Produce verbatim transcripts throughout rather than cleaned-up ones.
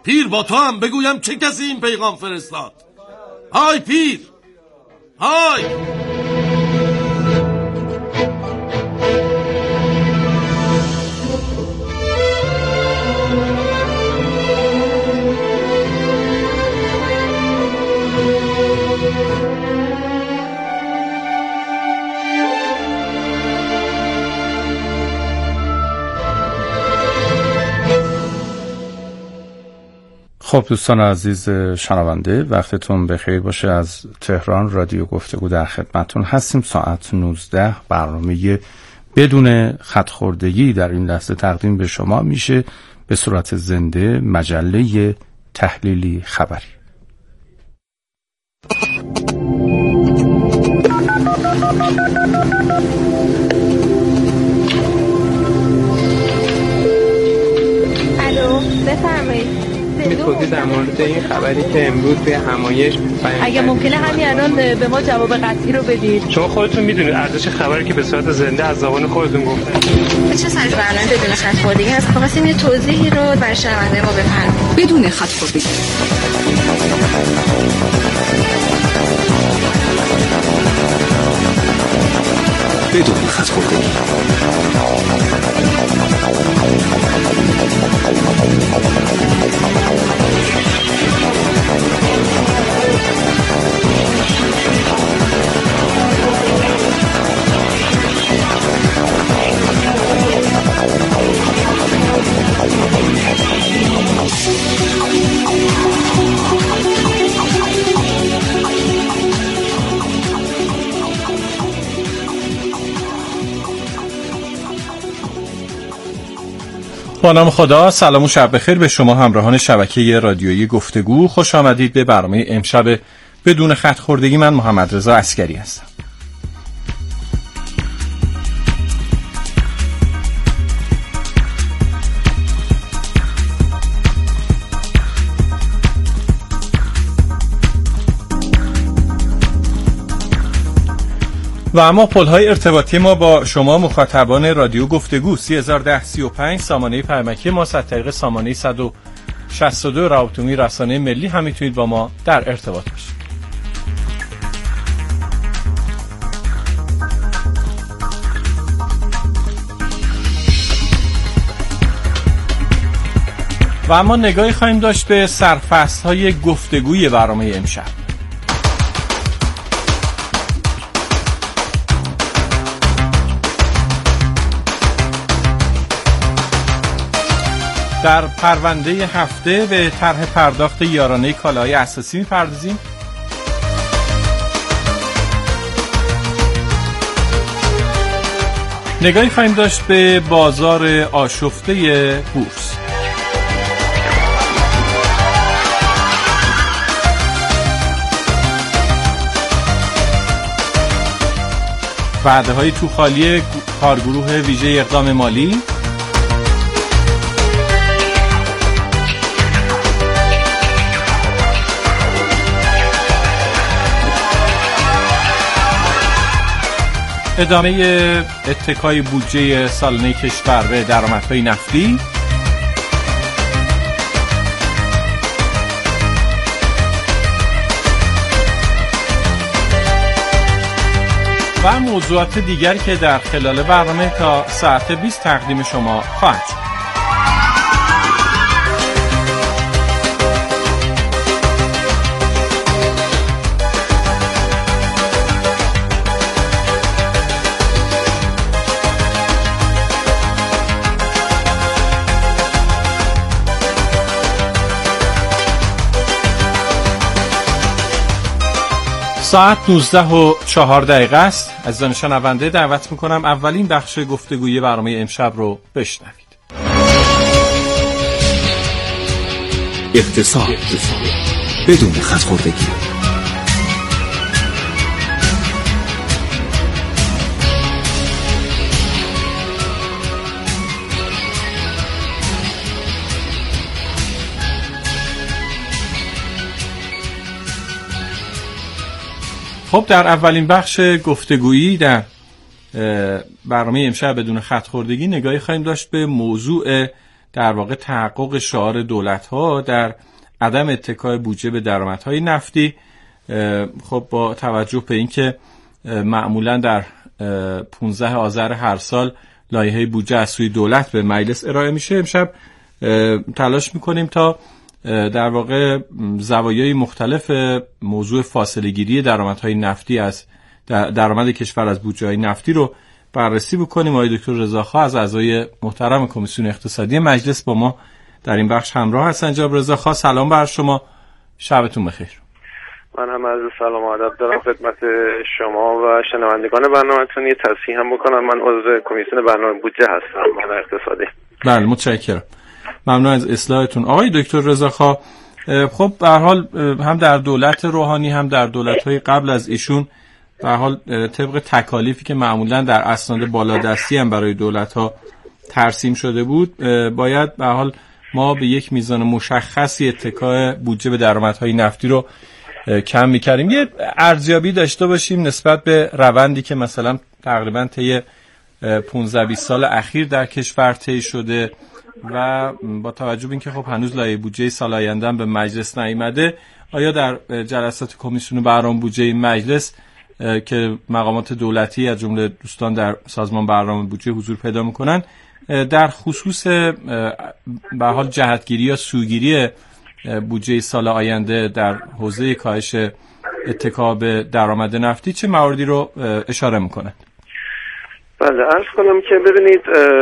پیر با تو هم بگویم چه کسی این پیغام فرستاد. های پیر، های. خب دوستان عزیز شنونده، وقتتون بخیر باشه. از تهران رادیو گفتگو در خدمتتون هستیم. ساعت نوزده برنامه بدون خط خوردگی در این لحظه تقدیم به شما میشه به صورت زنده، مجله تحلیلی خبری. الو، بفرمایید. می‌خواستید در مورد این خبری که امروز به همایش اگه ممکنه همین الان به ما جواب قطعی رو بدید. شما خودتون میدونید ارزش خبری که به صورت زنده از زبان خودتون گفتن چه سرش برنامه بدون خط خوردگی هست؟ خواستیم یه توضیحی رو برای شنونده ما بفرمایید. بدون خط خوردگی. بدون خط خوردگی. با نام خدا، سلام و شب بخیر به شما همراهان شبکه رادیویی گفتگو. خوش آمدید به برنامه امشب بدون خط خوردگی. من محمد رضا عسکری هستم. و اما پل‌های ارتباطی ما با شما مخاطبان رادیو گفتگو سه هزار و ده سی و پنج سامانه پیامکی ما از طریق سامانه صد و شصت و دو روابط عمومی رسانه ملی هم میتونید با ما در ارتباط باشید. و اما نگاهی خواهیم داشت به سرفصل‌های گفتگوی برنامه امشب. در پرونده هفته به طرح پرداخت یارانه کالاهای اساسی می‌پردازیم. نگاهی خواهیم داشت به بازار آشفته بورس. وعده‌های توخالی کارگروه ویژه اقدام مالی. ادامه اتکای بودجه سالانه کشور به درآمدهای نفتی. و موضوعات دیگر که در خلال برنامه تا ساعت بیست تقدیم شما خواهد شد. ساعت نوزده و چهار دقیقه است. عزیزان شنونده دعوت میکنم اولین بخش گفتگوی برنامه امشب رو بشنوید. اقتصاد بدون خط خوردگی. خب در اولین بخش گفتگویی در برنامه امشب بدون خط خوردگی نگاهی خواهیم داشت به موضوع در واقع تحقق شعار دولت‌ها در عدم اتکای بودجه به درآمدهای نفتی. خب با توجه به اینکه معمولا در پانزده آذر هر سال لایحه بودجه از سوی دولت به مجلس ارائه میشه، امشب تلاش میکنیم تا در واقع زوایای مختلف موضوع فاصله گیری درآمدهای نفتی از درآمد کشور از بودجه‌های نفتی رو بررسی بکنیم. آقای دکتر رضاخواه از اعضای محترم کمیسیون اقتصادی مجلس با ما در این بخش همراه هستن. جناب رضاخواه سلام بر شما، شبتون بخیر. من هم از سلام و ادب دارم خدمت شما و شنوندگان برنامه‌تون. یه تصحیح هم بکنم، من عضو کمیسیون برنامه بودجه هستم، من اقتصادی. بله متشکرم، ممنون از اصلاحتون. آقای دکتر رضاخواه، خب به هر حال هم در دولت روحانی هم در دولت‌های قبل از ایشون به هر حال طبق تکالیفی که معمولا در اسناد بالادستی هم برای دولت‌ها ترسیم شده بود، باید به هر حال ما به یک میزان مشخصی اتکای بودجه به درآمدهای نفتی رو کم می‌کردیم. یه ارزیابی داشته باشیم نسبت به روندی که مثلا تقریبا طی پانزده بیست سال اخیر در کشور طی شده و با توجه به اینکه خب هنوز لایحه بودجه سال آینده به مجلس نیامده، آیا در جلسات کمیسیون برنامه بودجه مجلس که مقامات دولتی از جمله دوستان در سازمان برنامه بودجه حضور پیدا میکنن در خصوص به حال جهتگیری یا سوگیری بودجه سال آینده در حوزه کاهش اتکا به درآمد نفتی چه مواردی رو اشاره میکنه؟ بله، عرض کنم که ببینید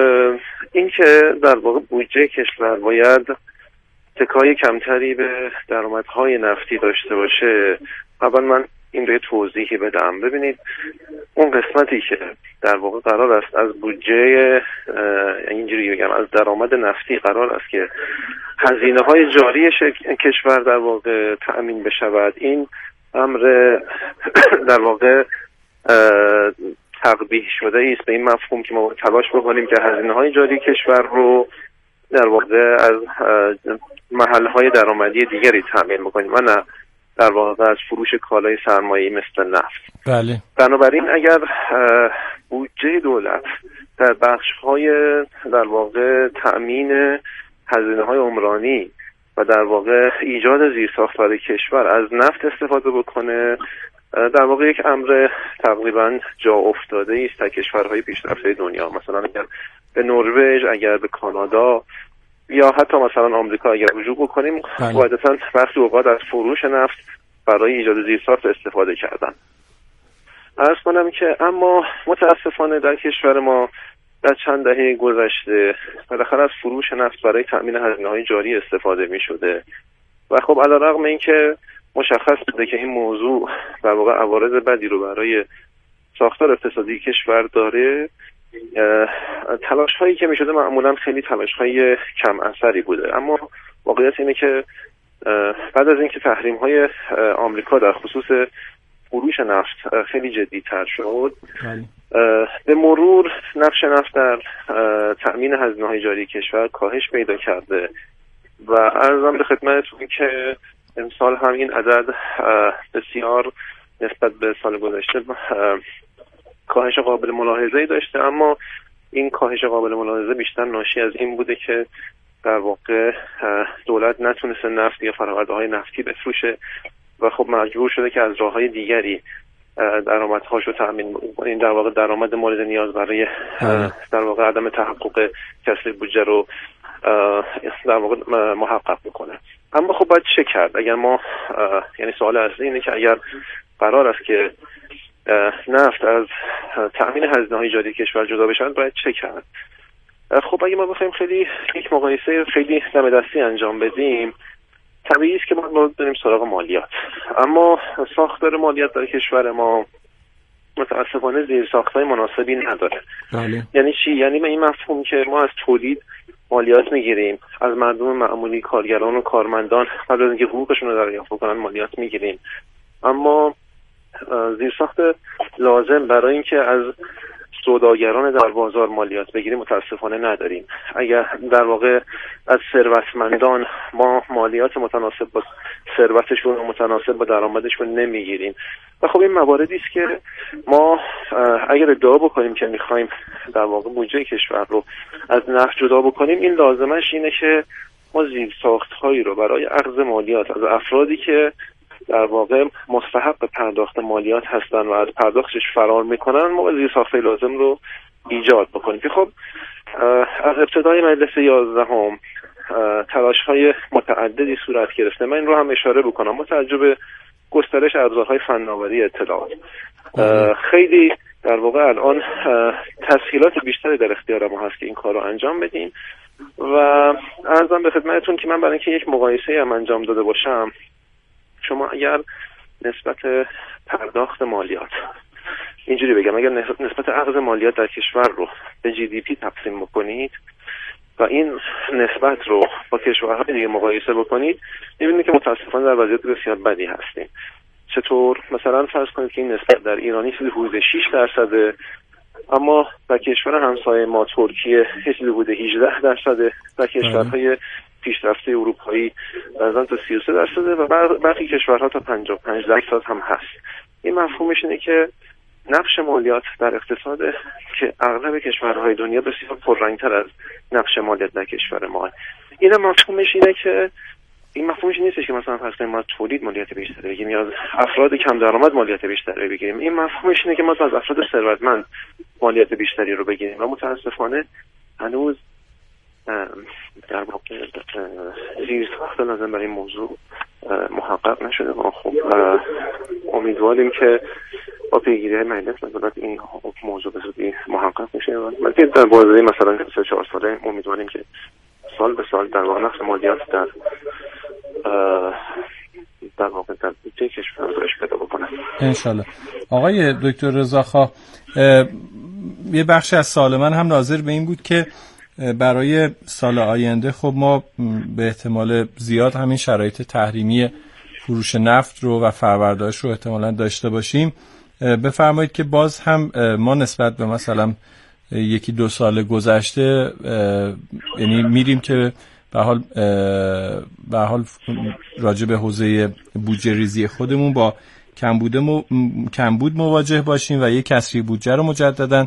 این که در واقع بودجه کشور باید اتکای کمتری به درآمدهای نفتی داشته باشه، اول من این رو توضیحی بدم. ببینید اون قسمتی که در واقع قرار است از بودجه، اینجوری بگم از درآمد نفتی قرار است که هزینه های جاری کشور در واقع تأمین بشود، این امر در واقع تقبیح شده است به این مفهوم که ما تلاش بکنیم که هزینه های جاری کشور رو در واقع از محل های درآمدی دیگری تأمین بکنیم و نه در واقع از فروش کالای سرمایه‌ای مثل نفت. بله. بنابراین اگر بودجه دولت در بخش‌های در واقع تأمین هزینه‌های عمرانی و در واقع ایجاد زیرساخت برای کشور از نفت استفاده بکنه، در واقع یک امر تقریبا جا افتاده است در کشورهای پیشرفته دنیا. مثلا اگر به نروژ، اگر به کانادا یا حتی مثلا آمریکا اگر رجوع بکنیم، قاعدتاً برخی اوقات از فروش نفت برای ایجاد زیرساخت استفاده کردن. عرض کنم که اما متاسفانه در کشور ما در چند دهه گذشته بالاخره از فروش نفت برای تأمین هزینه‌های جاری استفاده می شده و خب علیرغم اینکه مشخص بوده که این موضوع در واقع عوارض بدی رو برای ساختار اقتصادی کشور داره، تلاش هایی که می شده معمولا خیلی تلاش های کم اثری بوده. اما واقعیت اینه که بعد از اینکه تحریم های آمریکا در خصوص فروش نفت خیلی جدی تر شد، به مرور نقش نفت در تأمین هزینه های جاری کشور کاهش پیدا کرده و عرضم به خدمتتون که امسال هم این عدد بسیار نسبت به سال گذشته کاهش قابل ملاحظه‌ای داشته، اما این کاهش قابل ملاحظه بیشتر ناشی از این بوده که در واقع دولت نتونسته نفت یا فرآورده‌های نفتی بفروشه و خب مجبور شده که از راه‌های دیگری درآمدهاشو تأمین کنه. این در واقع درآمد مورد نیاز برای در واقع عدم تحقق کسری بودجه رو در واقع محقق بکنه. اما خب باید چه کرد؟ اگر ما یعنی سوال اصلی اینه که اگر قرار است که نفت از تأمین هزینه‌های جاری کشور جدا بشه باید چه کرد؟ خب اگه ما بخوایم خیلی یک مقایسه خیلی دم دستی انجام بدیم، طبیعی است که ما باید بریم سراغ مالیات. اما ساختار مالیات در کشور ما متاسفانه زیرساخت‌های مناسبی نداره. بله. یعنی چی؟ یعنی به این مفهوم که ما از تولید مالیات میگیریم، از مردم معمولی، کارگران و کارمندان قبل از اینکه حقوقشون رو دریافت کنن مالیات میگیریم، اما زیرساخت لازم برای اینکه از سوداگران در بازار مالیات بگیریم متاسفانه نداریم. اگر در واقع از ثروتمندان ما مالیات متناسب با ثروتشون و متناسب با درآمدشون نمیگیریم و خب این مواردی است که ما اگر ادعا بکنیم که میخوایم در واقع بودجه کشور رو از نفت جدا بکنیم، این لازمش اینه که ما زیرساخت‌هایی رو برای اخذ مالیات از افرادی که در واقع مستحق پرداخت مالیات هستن و از پرداختش فرار میکنن، ما زیرساخت‌های لازم رو ایجاد بکنیم که خب از ابتدای مجلس یازدهم تلاش‌های متعددی صورت گرفته. من این رو هم اشاره بکنم با توجه به گسترش ابزارهای فناوری اطلاعات خیلی در واقع الان تسهیلات بیشتری در اختیار ما هست که این کار رو انجام بدیم و عرضم به خدمتتون که من برای اینکه یک مقایسه هم انجام داده باشم، شما اگر نسبت پرداخت مالیات اینجوری بگم، اگر نسبت اخذ مالیات در کشور رو به جی دی پی تقسیم بکنید و این نسبت رو با کشورهای دیگه مقایسه بکنید، می‌بینید که متاسفانه در وضعیت بسیار بدی هستیم. چطور؟ مثلا فرض کنید که این نسبت در ایرانی چیزی حدود شش درصده، اما در کشور همسایه ما ترکیه چیزی حدود هجده درصده، در کشورهای پیشرفته اروپایی نزدیک تا سی و سه درصده و برخی کشورها تا پنجاه و پنج درصد هم هست. این مفهومش اینه که نقش مالیات در اقتصاد که اغلب کشورهای دنیا بسیار پررنگ‌تر از نقش مالیات در کشور ما. این مفهومش اینه که این مفهومش نیستش که مثلا فرض کنیم ما تولید مالیات بیشتری بگیریم یا از افراد کم درآمد مالیات بیشتری بگیریم. این مفهومش اینه که ما از افراد ثروتمند مالیات بیشتری رو بگیریم و متاسفانه هنوز در واقع زیرساخت لازم برای این موضوع محقق نشده و خب امیدواریم که با پیگیری مجلس مثلا این موضوع به زودی محقق بشه و البته در بازه مثلا سه چهار ساله امیدواریم که سال به سال در واقع نقص مالیات در در واقع در بودجه کشور روش پیدا بکنه انشالله. آقای دکتر رضاخواه، یه بخش از سوال من هم ناظر به این بود که برای سال آینده خب ما به احتمال زیاد همین شرایط تحریمی فروش نفت رو و فرآورده‌اش رو احتمالاً داشته باشیم. بفرمایید که باز هم ما نسبت به مثلا یکی دو سال گذشته یعنی میریم که به حال به حال راجع به حوزه بودجه ریزی خودمون با کمبود مو... کمبود مواجه باشیم و یک کسری بودجه رو مجددا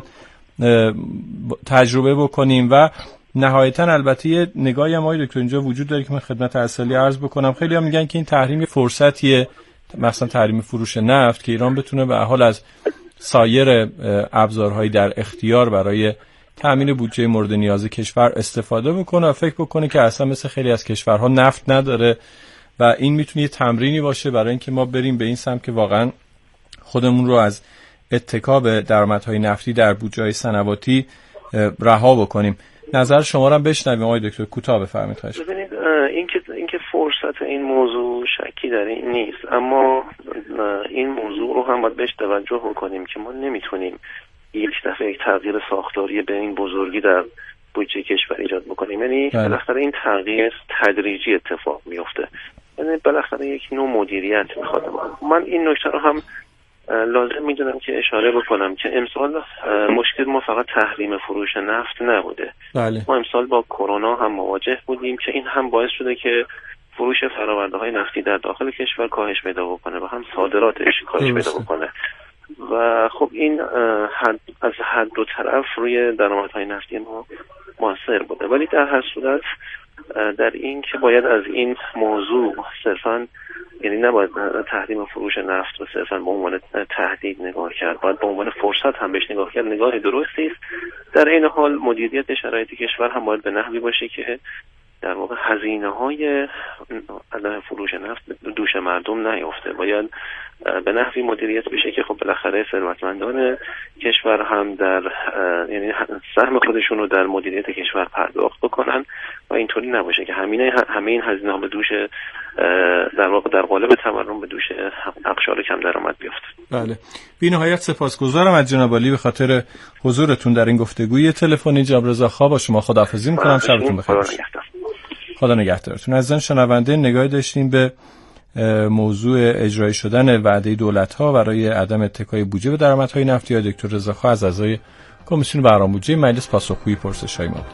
تجربه بکنیم و نهایتا البته یه نگاهی هم آقای دکتر اینجا وجود داره که من خدمت اصلی عرض بکنم. خیلی ها میگن که این تحریم فرصتیه، مثلا تحریم فروش نفت، که ایران بتونه به حال از سایر ابزارهایی در اختیار برای تامین بودجه مورد نیاز کشور استفاده بکنه و فکر بکنه که اصلا مثل خیلی از کشورها نفت نداره و این میتونه یه تمرینی باشه برای اینکه ما بریم به این سمت که واقعا خودمون رو از اتکا به درآمدهای نفتی در بودجه‌های سنواتی رها بکنیم. نظر شما رو هم بشنویم آقای دکتر، کوتاه بفرمایید. خواهش می‌کنم. ببینید اینکه اینکه فرصت این موضوع شکی در این نیست، اما این موضوع رو هم باید بهش توجه بکنیم که ما نمیتونیم یک دفعه یک تغییر ساختاری به این بزرگی در بودجه کشور ایجاد بکنیم. یعنی بالاخره این تغییر تدریجی اتفاق میفته، یعنی بالاخره یک نوع مدیریت میخواد. من این نکته رو هم لازم میدونم که اشاره بکنم که امسال مشکل ما فقط تحریم فروش نفت نبوده. بله. ما امسال با کرونا هم مواجه بودیم که این هم باعث شده که فروش فرآورده‌های نفتی در داخل کشور کاهش پیدا بکنه و هم صادراتش کاهش پیدا بکنه و خب این حد از هر دو طرف روی درآمدهای نفتی ما موثر بوده. ولی در هر صورت در این که باید از این موضوع صرفاً، یعنی نباید تحریم فروش نفت و صرفاً به عنوان تهدید نگاه کرد، باید به عنوان فرصت هم بهش نگاه کرد. نگاه درستی است. در این حال مدیریت شرایط کشور هم باید به نحوی باشه که در واقع هزینه‌های عدم فروش نفت دوش مردم نیفته. باید به نحوی مدیریت بشه که خب بالاخره ثروتمندان کشور هم در یعنی سهم خودشون رو در مدیریت کشور پرداخت بکنن و اینطوری نباشه که همین همه این هزینه‌ها به دوش در واقع در قالب تورم به دوش اقشار کم درآمد بیفته. بله. بی نهایت سپاسگزارم از جناب عالی به خاطر حضورتون در این گفتگوی تلفنی. جناب رضاخواه با شما خداحافظی می‌کنم. شبتون بخیر. خدا نگهدارتون. عزیزان شنونده، نگاهی داشتیم به موضوع اجرایی شدن وعده دولت‌ها برای عدم اتکای بودجه به درآمدهای نفتی. دکتر رضاخواه از اعضای کمیسیون برنامه‌ریزی مجلس پاسخگوی پرسش‌های ما.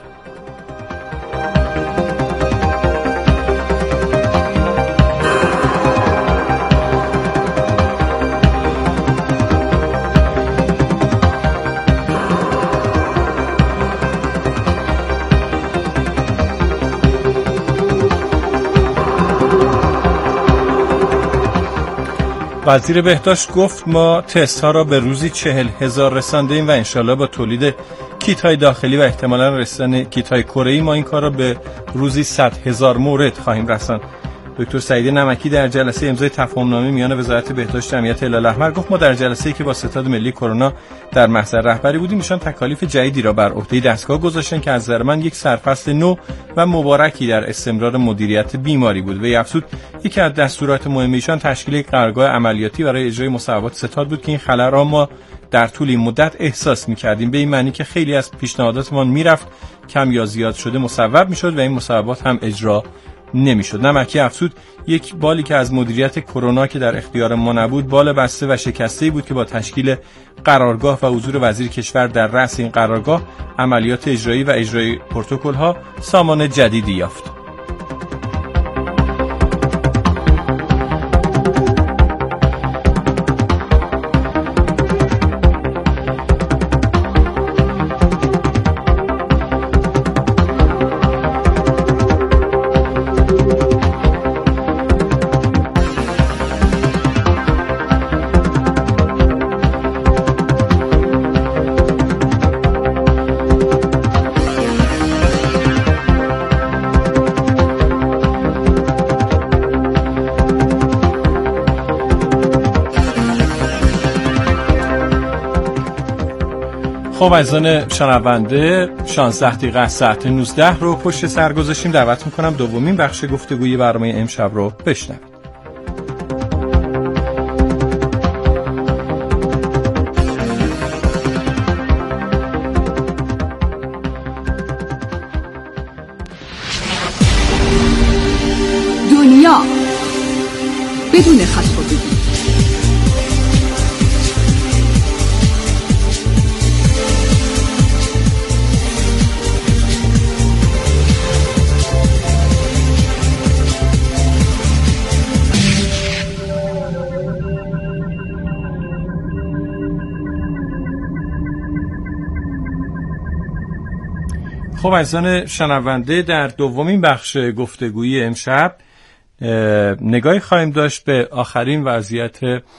وزیر بهداشت گفت ما تست ها را به روزی چهل هزار رسانده‌ایم و انشالله با تولید کیت های داخلی و احتمالاً رسیدن کیت های کره‌ای ما این کار را به روزی صد هزار مورد خواهیم رساند. دکتر سعید نمکی در جلسه امضای تفاهم‌نامه میان وزارت بهداشت جمعیت هلال احمر گفت ما در جلسه‌ای که با ستاد ملی کرونا در محضر رهبری بودیم ایشان تکالیف جدیدی را بر عهده دستگاه گذاشتن که از نظر من یک سرفصل نو و مبارکی در استمرار مدیریت بیماری بود. و افزود یکی از دستورات مهم ایشان تشکیل یک قرارگاه عملیاتی برای اجرای مصوبات ستاد بود که این خلأ را ما در طول این مدت احساس می‌کردیم، به این معنی که خیلی از پیشنهاداتمان میرفت کم یا زیاد شده مصوب می‌شد و این مصوبات هم اجرا نمیشد. نمکی افزود یک بالی که از مدیریت کرونا که در اختیار ما نبود بال بسته و شکسته‌ای بود که با تشکیل قرارگاه و حضور وزیر کشور در رأس این قرارگاه عملیات اجرایی و اجرای پروتکل‌ها سامان جدیدی یافت. خب عزیزان شنونده، شانزده دقیقه از ساعت نوزده رو پشت سر گذاشتیم. دعوت میکنم دومین بخش گفتگوی برنامه امشب رو بشنوید. دنیا بدون خط‌خودی. خب عزیزان شنونده، در دومین بخش گفتگوی امشب نگاهی خواهیم داشت به آخرین وضعیت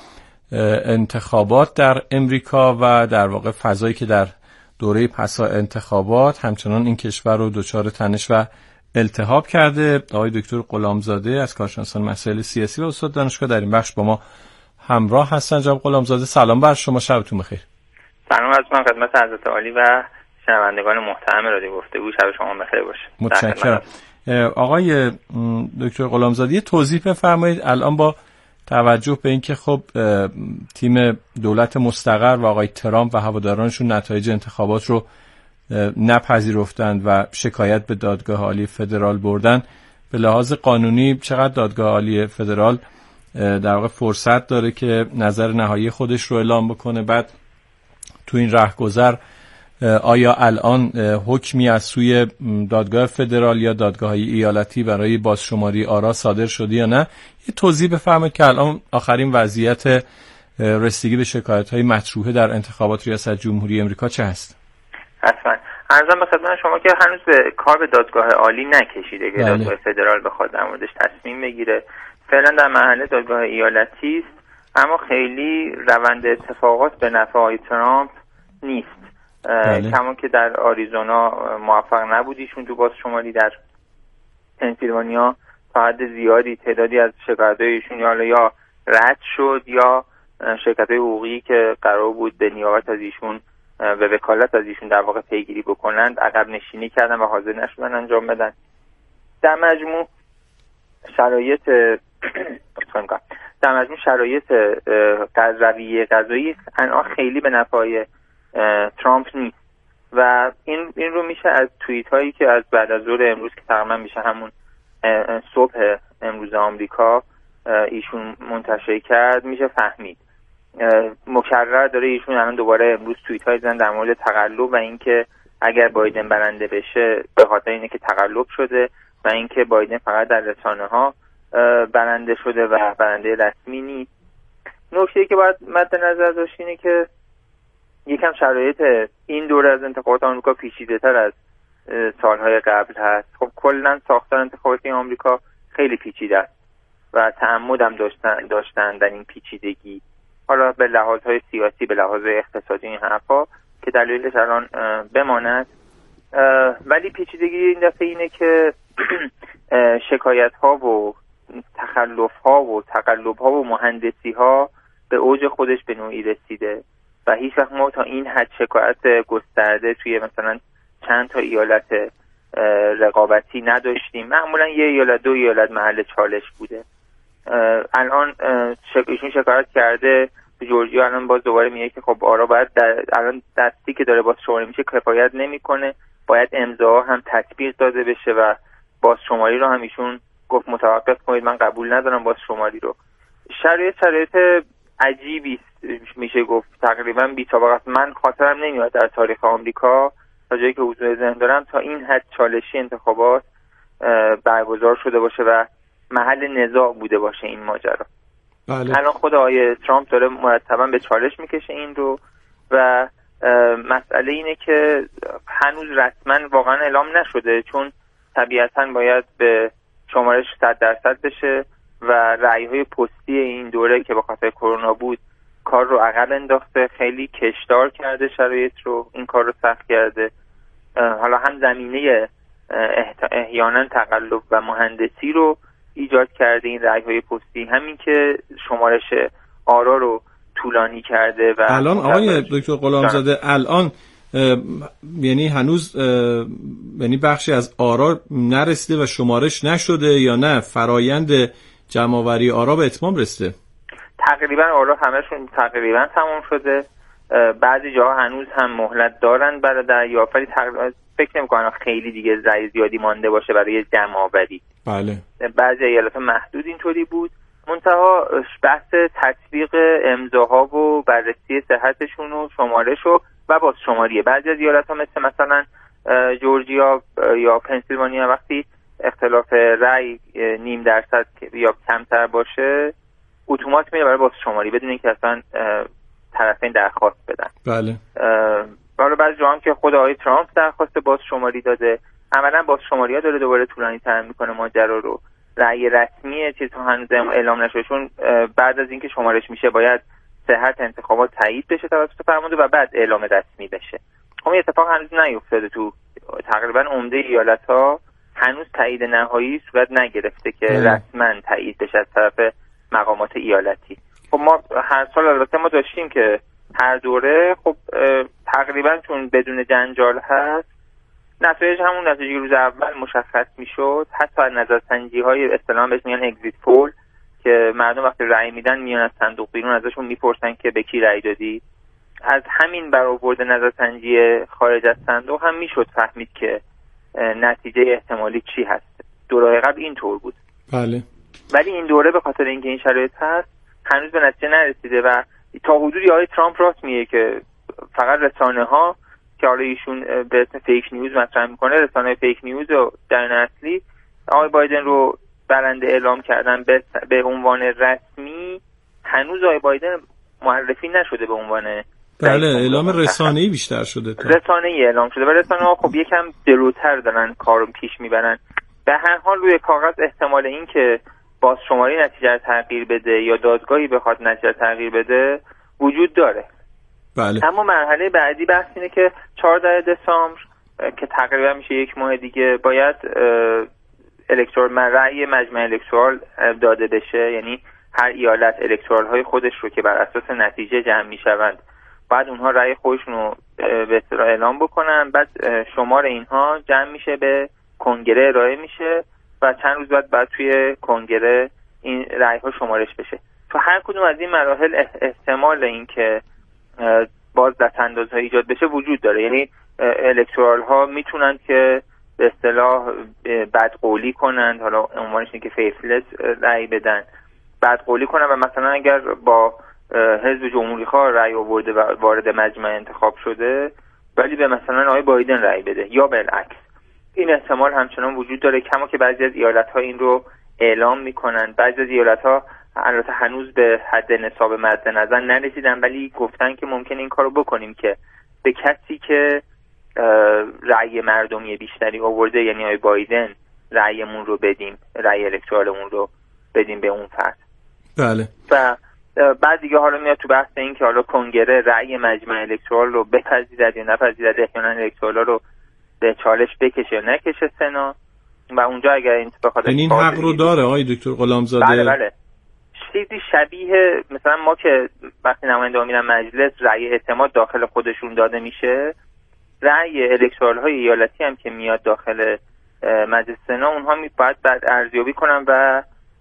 انتخابات در امریکا و در واقع فضایی که در دوره پسا انتخابات همچنان این کشور رو دچار تنش و التهاب کرده. آقای دکتر غلامزاده از کارشناسان مسائل سیاسی و استاد دانشگاه در این بخش با ما همراه هستن. جناب غلامزاده سلام بر شما، شبتون بخیر. سلام از من خدمت حضرت عالی و شنوندگان محترم رادیو گفتگو، شب شما بخیر باشه. متشکرم. آقای دکتر غلامزاده یه توضیح بفرمایید الان با توجه به اینکه خب تیم دولت مستقر و آقای ترامپ و هوادارانشون نتایج انتخابات رو نپذیرفتند و شکایت به دادگاه عالی فدرال بردن، به لحاظ قانونی چقدر دادگاه عالی فدرال در واقع فرصت داره که نظر نهایی خودش رو اعلام بکنه؟ بعد تو این رهگذر آیا الان حکمی از سوی دادگاه فدرال یا دادگاه‌های ایالتی برای بازشماری آرا صادر شده یا نه؟ یه توضیح بفرمایید که الان آخرین وضعیت رسیدگی به شکایت‌های مطروحه در انتخابات ریاست جمهوری امریکا چه هست؟ حتما عرضم به خدمت شما که هنوز به کار به دادگاه عالی نکشیده که دادگاه فدرال بخواد در موردش تصمیم بگیره. فعلا در مرحله دادگاه ایالتی است، اما خیلی روند اتفاقات به نفع آقای ترامپ نیست. کما که در آریزونا موفق نبودیشون تو بازشماری، در پنسیلوانیا تا حد زیادی تعدادی از شکایت‌هایشون یا یا رد شد یا شرکت‌های حقوقی که قرار بود به نیابت از ایشون و وکالت از ایشون در واقع پیگیری بکنند عقب نشینی کردن و حاضر نشدن انجام بدن. در مجموع شرایط در مجموع شرایط رویه قضایی الان خیلی به نفع ترامپ نیست و این این رو میشه از توییت هایی که از بعد از ظهر امروز که تقریبا میشه همون صبح امروز آمریکا ایشون منتشر کرد میشه فهمید. مکرر داره ایشون الان دوباره امروز توییت های زدن در مورد تقلب و اینکه اگر بایدن برنده بشه به خاطر اینه که تقلب شده و اینکه بایدن فقط در رسانه ها برنده شده و برنده رسمی نیست. نکته‌ای که باید مد نظر داشت اینه که یکم شرایط این دوره از انتخابات آمریکا پیچیده‌تر از سالهای قبل هست. خب کلا ساختار انتخاباتی آمریکا خیلی پیچیده است و تعمد هم داشتن داشتن در این پیچیدگی، حالا به لحاظهای سیاسی، به لحاظهای اقتصادی این حرفا که دلیلش الان بماند. ولی پیچیدگی این دفعه اینه که شکایت ها و تخلف ها و تقلب ها و مهندسی ها به اوج خودش به نوعی رسیده و هیچ وقت ما تا این حد شکایت گسترده توی مثلا چند تا ایالت رقابتی نداشتیم. معمولا یه ایالت دو ایالت محل چالش بوده. الان ایشون شکایت کرده جورجیا، الان باز دوباره میگه که خب آرا باید در الان دستی که داره باز شماری میشه کفایت نمیکنه، باید امضاها هم تطبیق داده بشه و باز شماری رو هم ایشون گفت متوقف کنید، من قبول ندارم باز شماری رو. شرایط شرایط عجیبی میشه گفت، تقریبا بی سابقه است. من خاطرم نمیاد در تاریخ آمریکا تا جایی که حضور ذهن دارم تا این حد چالشی انتخابات برگزار شده باشه و محل نزاع بوده باشه این ماجرا. بله. الان خود آقای ترامپ داره مرتبا به چالش میکشه این رو و مسئله اینه که هنوز رسما واقعا اعلام نشده، چون طبیعتا باید به شمارش صد درصد بشه و رأی‌های پستی این دوره که به خاطر کرونا بود کار رو عقب انداخته، خیلی کشدار کرده شرایط رو، این کار رو سخت کرده. حالا هم زمینه احیانا تقلب و مهندسی رو ایجاد کرده این رأی‌های پستی، همین که شمارش آرا رو طولانی کرده. و الان آقای دکتر غلامزاده الان یعنی هنوز یعنی بخشی از آرا نرسیده و شمارش نشده یا نه فرایند جمع‌آوری آرا به اتمام رسیده؟ تقریبا آرا همشون تقریبا تمام شده، بعضی جاها هنوز هم مهلت دارن برای دریافت، ولی تقریبا فکر نمی‌کنم خیلی دیگه رأی زیادی مانده باشه برای جمع‌آوری. بله. بعضی ایالت‌ها محدود اینطوری بود. منتها بحث تطبیق امضاها و بررسی صحتشون و شمارش و و باز شماریه. بعضی از ایالت‌ها مثل مثلا جورجیا یا پنسیلوانیا وقتی اختلاف رأی نیم درصد یا کمتر باشه اتومات میره برای باز شماری بدون اینکه اصلا طرفین درخواست بدن. بله. حالا بعضی جاها هم که خود آقای ترامپ درخواست باز شماری داده، عملاً باز شماری‌ها داره دوباره طولانی تر میکنه ماجرا رو. رأی رسمی چیز هنوز اعلام نشده، چون بعد از اینکه شمارش میشه باید صحت انتخابات تایید بشه توسط فرمانده و بعد اعلام رسمی بشه. خب این اتفاق هنوز نیفتاده، تو تقریبا عمده ایالت‌ها هنوز تایید نهایی صورت نگرفته که رسما تایید بشه از طرف مقامات ایالتی. خب ما هر سال البته ما داشتیم که هر دوره خب تقریبا چون بدون جنجال هست نتایج همون نتیجه روز اول مشخص میشد، حتی از نظرسنجی‌های اصطلاحاً بهش میگن اگزیت پول که مردم وقتی رأی میدن میان از صندوق بیرون ازشون میپرسن که به کی رأی دادی. از همین برآورد نظرسنجی خارج از صندوق هم میشد فهمید که نتیجه احتمالی چی هست. دوره قبل اینطور بود. بله. ولی این دوره به خاطر اینکه این شرایط هست هنوز به نتیجه نرسیده و تا حدودی آقای ترامپ راست میگه که فقط رسانه‌ها که حالا ایشون به اسم فیک نیوز مطرح میکنه، رسانه فیک نیوز و در اصلی آقای بایدن رو برنده اعلام کردن به, به عنوان رسمی. هنوز آقای بایدن معرفی نشده به عنوان بله اعلام رسانه‌ای بیشتر شده تا رسانه‌ای اعلام شده و رسانه‌ها خب یکم جلوتر دارن کارو پیش میبرن. به هر حال روی کاغذ احتمال این که باز شماری نتیجه رو تغییر بده یا دادگاهی بخواد نتیجه تغییر بده وجود داره. بله. اما مرحله بعدی بحث اینه که چهاردهم دسامبر که تقریبا میشه یک ماه دیگه باید الکترال رأی مجمع الکترال داده بشه، یعنی هر ایالت الکترال های خودش رو که بر اساس نتیجه جمع میشوند بعد اونها رأی خودشون رو به اصطلاح اعلام بکنن، بعد شمار اینها جمع میشه به کنگره ارائه میشه و چند روز بعد بعد توی کنگره این رأی ها شمارش بشه. تو هر کدوم از این مراحل احتمال این که باز دستاندازها ایجاد بشه وجود داره، یعنی الکترال ها میتونن که به اصطلاح بدقولی کنند، حالا عنوانش اینه که فیسلس رأی بدن، بدقولی کنن و مثلا اگر با حزب جمهوری خواه رأی آورده و وارد مجمع انتخاب شده ولی به مثلا آقای بایدن رأی بده یا بالعکس. این احتمال همچنان وجود داره، کما که بعضی از ایالت‌ها این رو اعلام میکنن. بعضی از ایالت‌ها البته هنوز به حد نصاب مد نظر نرسیدن ولی گفتن که ممکن این کارو بکنیم که به کسی که رأی مردمی بیشتری آورده، یعنی آقای بایدن، رأیمون رو بدیم، رأی الکترالمون رو بدیم به اون فرد. بله. و بعد دیگه حالا میاد تو بحث این که حالا کنگره رأی مجمع الکترال رو بپذیرد یا نپذیرد، احیانا الکترال رو به چالش بکشه یا نکشه سنا، و اونجا اگر این بخواد این حق رو داره آقای دکتر غلامزاده. بله بله. چیزی شبیه مثلا ما که وقتی نماینده‌ها میرن مجلس رأی اعتماد داخل خودشون داده میشه، رأی الکترال های ایالتی هم که میاد داخل مجلس سنا، اونها می باید بعد ارزیابی کنن و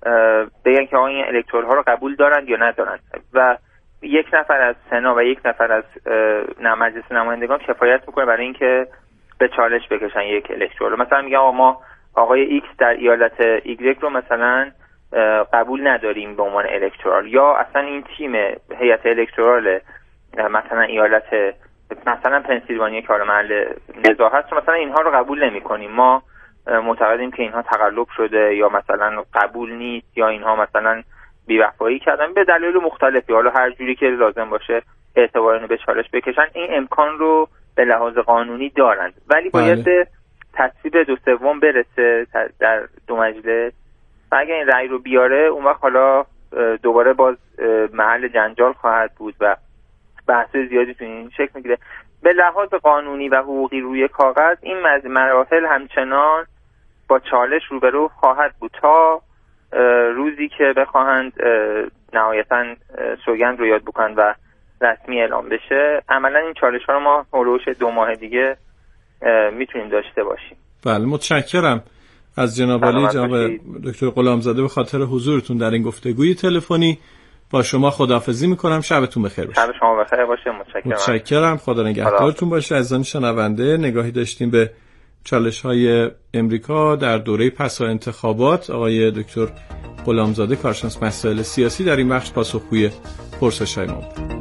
بگن که آقا این الکترال ها رو قبول دارن یا ندارن، و یک نفر از سنا و یک نفر از مجلس نمایندگان کفایت میکنه برای اینکه به چالش بکشن یک الکترال. مثلا میگن آقا ما آقای ایکس در ایالت ایگرگ رو مثلا قبول نداریم به عنوان الکترال، یا اصلا این تیم هیئت الکترال مثلا ایالت مثلا پنسیلوانیا که حالا محل نزاع هست مثلا اینها رو قبول نمی کنیم، ما معتقدیم که اینها تقلب شده یا مثلا قبول نیست یا اینها مثلا بی‌وفایی کردن به دلایل مختلفی، حالا هر جوری که لازم باشه اعتبار اینو به چالش بکشن. این امکان رو به لحاظ قانونی دارند ولی باید به تصویب دو سوم برسه در دو مجلس و اگر این رأی رو بیاره اون وقت حالا دوباره باز محل جنجال خواهد بود و بحث زیادی تو این شکل میگیره. به لحاظ قانونی و حقوقی روی کاغذ این مراحل همچنان با چالش روبرو خواهد بود تا روزی که بخواهند نهایتاً سوگند رو یاد بکنن و رسمی اعلام بشه. عملا این چالش ها رو ما هلوش دو ماه دیگه میتونیم داشته باشیم. بله متشکرم از جناب عالی جناب دکتر غلامزاده به خاطر حضورتون در این گفتگوی تلفنی. با شما خداحافظی میکنم، شبتون بخیر باشه. شب شما بخیر باشه. متشکرم. متشکرم. خدا نگهدارتون باشه. عزیزان شنونده، نگاهی داشتیم به چالش‌های امریکا در دوره پس از انتخابات. آقای دکتر غلامزاده کارشناس مسائل سیاسی در این بخش پاسخگوی پرسش‌های ما بود.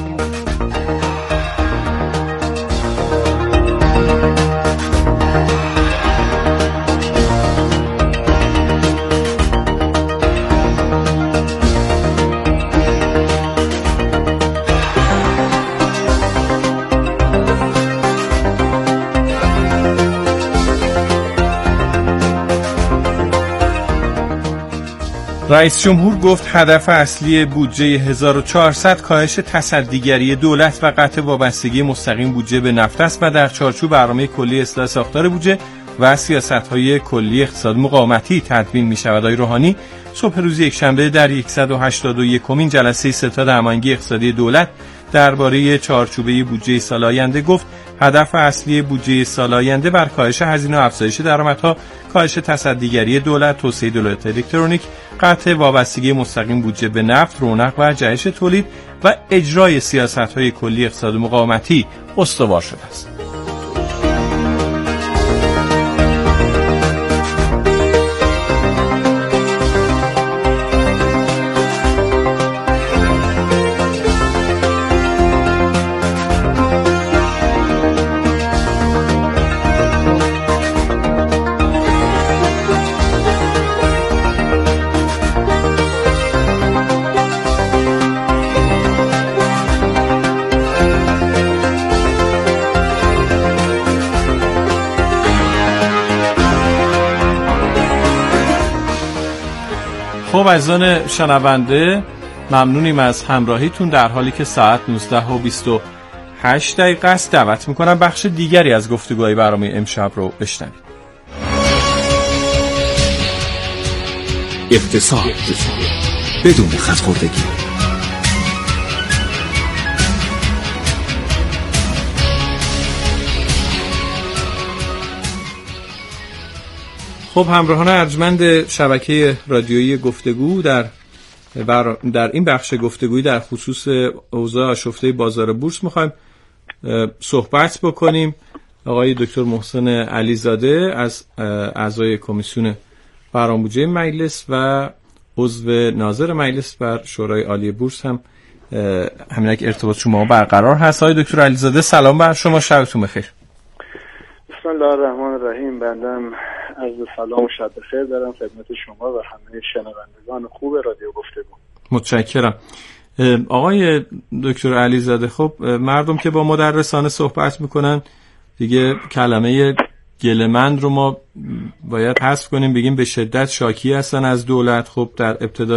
رئیس جمهور گفت هدف اصلی بودجه هزار و چهارصد کاهش تصدیگری دولت و قطع وابستگی مستقیم بودجه به نفت است و در چارچوب برنامه کلی اصلاح ساختار بودجه و سیاست‌های کلی اقتصاد مقاومتی تدوین می‌شود. آقای روحانی صبح روز یکشنبه در صد و هشتاد و یکمین جلسه ستاد هماهنگی اقتصادی دولت درباره چارچوبه بودجه سال آینده گفت هدف اصلی بودجه سال آینده بر کاهش هزینه و افزایش درآمدها، کاهش تصدیگری دولت، توسعه دولت الکترونیک، قطع وابستگی مستقیم بودجه به نفت، رونق و جهش تولید و اجرای سیاست‌های کلی اقتصاد مقاومتی استوار شده است. خب عزیزان شنونده، ممنونیم از همراهیتون در حالی که ساعت نوزده و بیست و هشت دقیقه است. دعوت میکنم بخش دیگری از گفتگوهای برنامه امشب رو بشنوید. اقتصاد بدون خط‌خوردگی. خب همراهان ارجمند شبکه رادیویی گفتگو، در در این بخش گفتگویی در خصوص اوضاع آشفته بازار بورس میخوایم صحبت بکنیم. آقای دکتر محسن علیزاده از اعضای کمیسیون برنامه‌ریزی مجلس و عضو ناظر مجلس بر شورای عالی بورس هم همین که ارتباط شما برقرار هست. آقای دکتر علیزاده سلام بر شما، شبتون بخیر. بسم الله الرحمن الرحیم. بندم عرض سلام و شب بخیر دارم خدمت شما و همه شنوندگان خوب رادیو گفتگو. متشکرم. آقای دکتر علیزاده، خب مردم که با مدرسان صحبت میکنن دیگه کلمه گله‌مند رو ما باید حذف کنیم، بگیم به شدت شاکی هستن از دولت. خب در ابتدا